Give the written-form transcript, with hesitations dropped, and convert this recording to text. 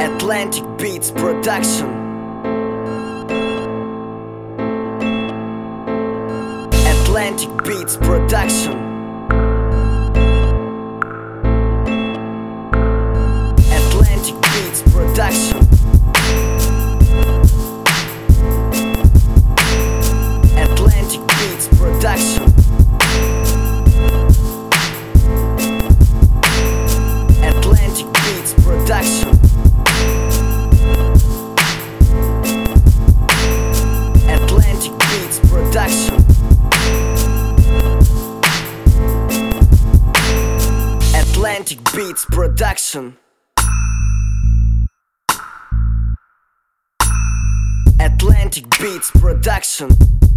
Atlantic Beats Production. Atlantic Beats Production. Atlantic Beats Production. Atlantic Beats Production. Atlantic Beats Production. Atlantic Beats Production. Atlantic Beats Production. Atlantic Beats Production.